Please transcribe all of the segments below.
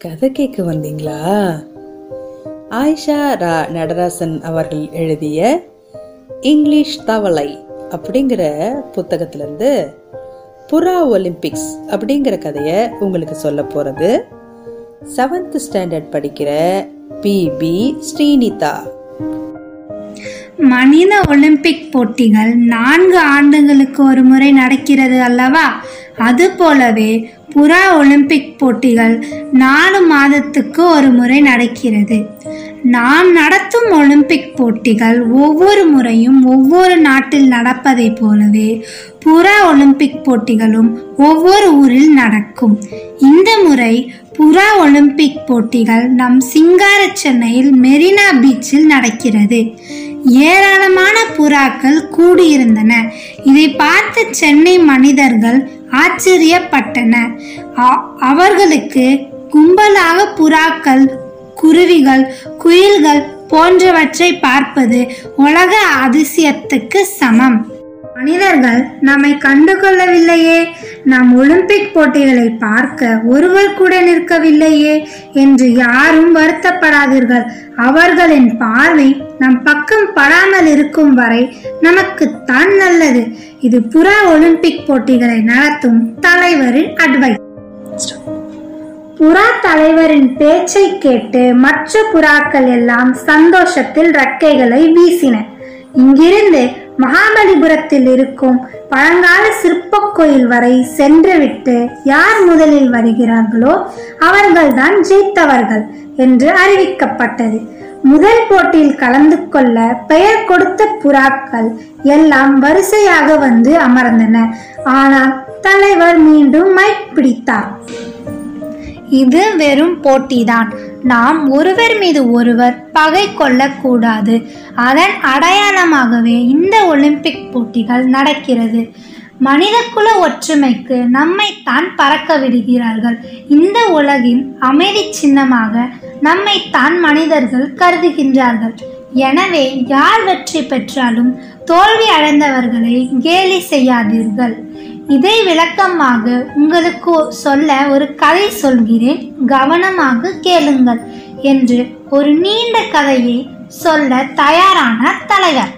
கதை கேட்க வந்தீங்களா? ஆயிஷா ரா நடராசன் அவர்கள் எழுதிய இங்கிலீஷ் தவளை அப்படிங்கிற புத்தகத்திலிருந்து புறா ஒலிம்பிக்ஸ் அப்படிங்கிற கதையை உங்களுக்கு சொல்ல போறது 7th ஸ்டாண்டர்ட் படிக்கிற பிபி ஸ்ரீனிதா. மனித ஒலிம்பிக் போட்டிகள் 4 ஆண்டுகளுக்கு ஒரு முறை நடக்கிறது அல்லவா? அது போலவே புறா ஒலிம்பிக் போட்டிகள் 4 மாதத்துக்கு ஒரு முறை நடக்கிறது. நாம் நடத்தும் ஒலிம்பிக் போட்டிகள் ஒவ்வொரு முறையும் ஒவ்வொரு நாட்டில் நடப்பதை போலவே புறா ஒலிம்பிக் போட்டிகளும் ஒவ்வொரு ஊரில் நடக்கும். இந்த முறை புறா ஒலிம்பிக் போட்டிகள் நம் சிங்கார சென்னையில் மெரினா பீச்சில் நடக்கிறது. ஏராளமான புறாக்கள் கூடியிருந்தன. இதை பார்த்து சென்னை மனிதர்கள் ஆச்சரியப்பட்டனர். அவர்களுக்கு கும்பலாக புறாக்கள், குருவிகள், குயில்கள் போன்றவற்றை பார்ப்பது உலக அதிசயத்துக்கு சமம். மனிதர்கள் நம்மை கண்டுகொள்ளவில்லையே, நம் ஒலிம்பிக் போட்டிகளை பார்க்க ஒருவர் கூட நிற்கவில்லையே என்று யாரும் வருத்தப்படாதீர்கள். அவர்களின் பார்வை நம் பக்கம் படாமல் இருக்கும் வரை நமக்குத்தான் நல்லது. இது புறா ஒலிம்பிக் போட்டிகளை நடத்தும் தலைவரின் அட்வைஸ். புறா தலைவரின் பேச்சை கேட்டு மற்ற புறாக்கள் எல்லாம் சந்தோஷத்தில் ரெக்கைகளை வீசின. இங்கிருந்து மகாபலிபுரத்தில் இருக்கும் பழங்கால சிற்ப கோயில் வரை சென்றுவிட்டு யார் முதலில் வருகிறார்களோ அவர்கள்தான் ஜெயித்தவர்கள் என்று அறிவிக்கப்பட்டது. முதல் போட்டியில் கலந்து கொள்ள பெயர் கொடுத்த புறாக்கள் எல்லாம் வரிசையாக வந்து அமர்ந்தன. ஆனால் தலைவர் மீண்டும் மைக் பிடித்தார். இது வெறும் போட்டிதான். நாம் ஒருவர் மீது ஒருவர் பகை கொள்ளக்கூடாது. அதன் அடையாளமாகவே இந்த ஒலிம்பிக் போட்டிகள் நடக்கிறது. மனிதகுல ஒற்றுமைக்கு நம்மைத்தான் பறக்க விடுகிறார்கள். இந்த உலகின் அமைதி சின்னமாக நம்மைத்தான் மனிதர்கள் கருதுகின்றார்கள். எனவே யார் வெற்றி பெற்றாலும் தோல்வி அடைந்தவர்களை கேலி செய்யாதீர்கள். இதை விளக்கமாக உங்களுக்கு சொல்ல ஒரு கதை சொல்கிறேன், கவனமாக கேளுங்கள் என்று ஒரு நீண்ட கதையை சொல்ல தயாரான தலைவர்.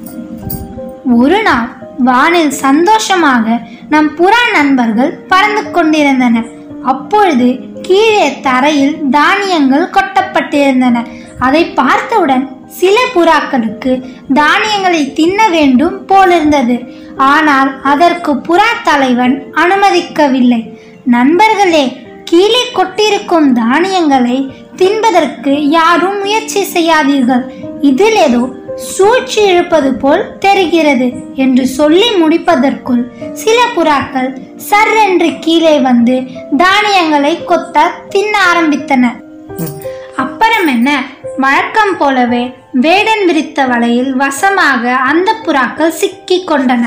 ஒரு நாள் வானில் சந்தோஷமாக நம் புறா நண்பர்கள் பறந்து கொண்டிருந்தனர். அப்பொழுது கீழே தரையில் தானியங்கள் கொட்டப்பட்டிருந்தன. அதை பார்த்தவுடன் சில புறாக்களுக்கு தானியங்களை தின்ன வேண்டும் போலிருந்தது. ஆனால் அதற்கு புறா தலைவன் அனுமதிக்கவில்லை. நண்பர்களே, கீழே கொட்டிருக்கும் தானியங்களை தின்பதற்கு யாரும் முயற்சி செய்யாதீர்கள். இதில் ஏதோ சூழ்ச்சி இழுப்பது போல் தெரிகிறது என்று சொல்லி முடிப்பதற்குள் சில புறாக்கள் சர்ரென்று கீழே வந்து தானியங்களை கொத்த தின்ன ஆரம்பித்தன. அப்புறம் என்ன, வழக்கம் போலவே வேடன் விரித்த வலையில் வசமாக அந்த புறாக்கள் சிக்கி கொண்டன.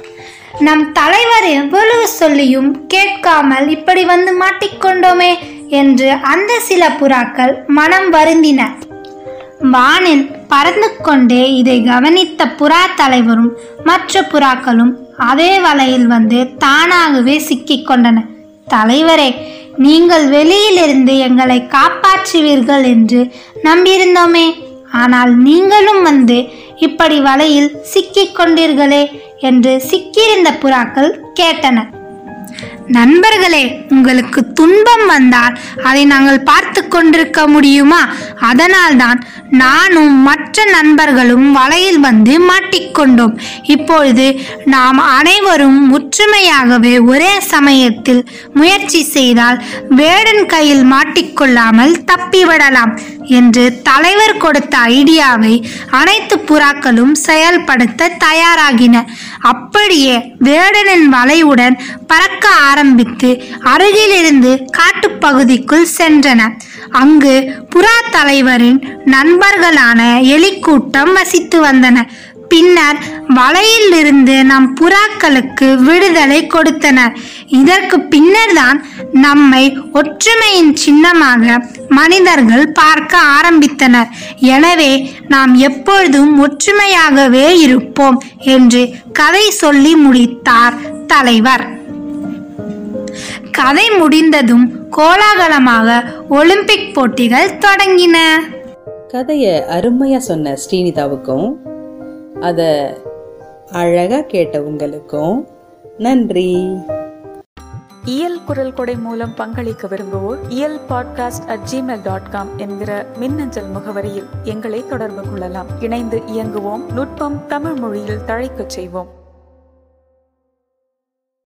நம் தலைவர் எவ்வளவு சொல்லியும் கேட்காமல் இப்படி வந்து மாட்டிக்கொண்டோமே என்று அந்த சில புறாக்கள் மனம் வருந்தின. வானில் பறந்து கொண்டே இதை கவனித்த புறா தலைவரும் மற்ற புறாக்களும் அதே வலையில் வந்து தானாகவே சிக்கிக் கொண்டன. தலைவரே, நீங்கள் வெளியிலிருந்து எங்களை காப்பாற்றுவீர்கள் என்று நம்பியிருந்தோமே, ஆனால் நீங்களும் வந்து இப்படி வலையில் சிக்கிக் கொண்டீர்களே என்று சிக்கியிருந்த புறாக்கள் கேட்டன. நண்பர்களே, உங்களுக்கு துன்பம் வந்தால் அதை நாங்கள் பார்த்து கொண்டிருக்க முடியுமா? அதனால்தான் நானும் மற்ற நண்பர்களும் வலையில் வந்து மாட்டிக்கொண்டோம். இப்பொழுது நாம் அனைவரும் ஒற்றுமையாகவே ஒரே சமயத்தில் முயற்சி செய்தால் வேடன் கையில் மாட்டிக்கொள்ளாமல் தப்பிவிடலாம் என்று தலைவர் கொடுத்த ஐடியாவை அனைத்து புறாக்களும் செயல்படுத்த தயாராகின. அப்படியே வேடனின் வலையுடன் பறக்க ஆரம்பித்து அருகிலிருந்து காட்டுப்பகுதிக்குள் சென்றன. அங்கு புறா தலைவரின் நண்பர்களான எலிக்கூட்டம் வசித்து வந்தன. பின்னர் வலையில் இருந்து நம் புறாக்களுக்கு விடுதலை கொடுத்தனர். இதற்கு பின்னர் தான் நம்மை ஒற்றுமையின் சின்னமாக மனிதர்கள் பார்க்க ஆரம்பித்தனர். எனவே நாம் எப்பொழுதும் ஒற்றுமையாகவே இருப்போம் என்று கதை சொல்லி முடித்தார் தலைவர். கதை முடிந்ததும் கோலாகலமாக ஒலிம்பிக் போட்டிகள் தொடங்கின. கதைய அருமையா சொன்ன ஸ்ரீனிதாவுக்கும் அத அழகா கேட்ட உங்களுக்கும் நன்றி. இயல் குரல் கொடை மூலம் பங்களிக்க விரும்புவோர் iyalpodcast@gmail.com என்கிற மின்னஞ்சல் முகவரியில் எங்களை தொடர்பு கொள்ளலாம். இணைந்து இயங்குவோம், நுட்பம் தமிழ் மொழியில் தழைக்கச் செய்வோம்.